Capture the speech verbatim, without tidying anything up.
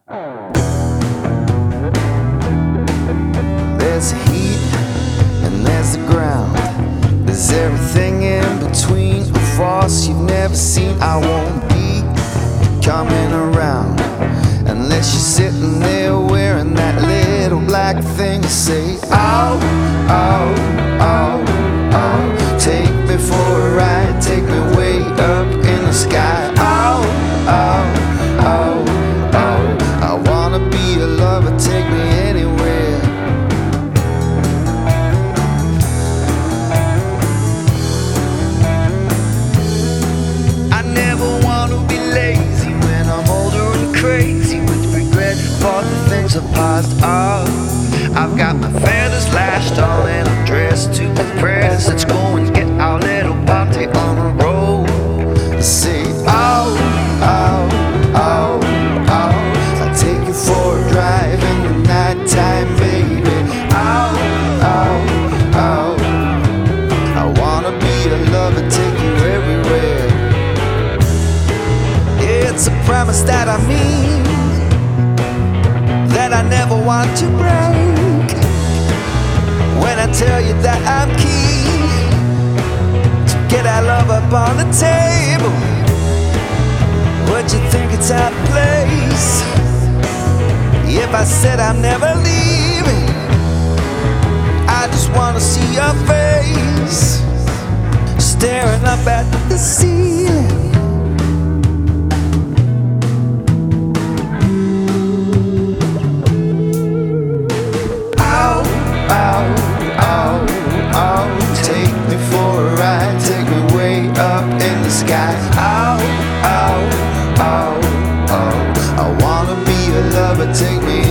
There's heat and there's the ground. There's everything in between, a force you've never seen. I won't be coming around unless you're sitting there wearing that little black thing. You say, oh, oh, oh, oh. Take me for a ride, take me way up in the sky. Oh, oh, oh, oh. I wanna be a lover, take me anywhere. I never wanna be lazy when I'm older and crazy with regret for the things I've passed off. I've got my feathers lashed on and I'm dressed to impress. Let's go and get our little party on the road. Say, oh, oh, oh, oh. I'll take you for a drive in the nighttime, baby. Oh, oh, oh. I wanna be a lover, take you everywhere. It's a promise that I mean, that I never want to break. When I tell you that I'm keen to get our love up on the table, would you think it's out of place if I said I'm never leaving? I just wanna see your face staring up at the ceiling. Sky. Oh, oh, oh, oh. I wanna be a lover, take me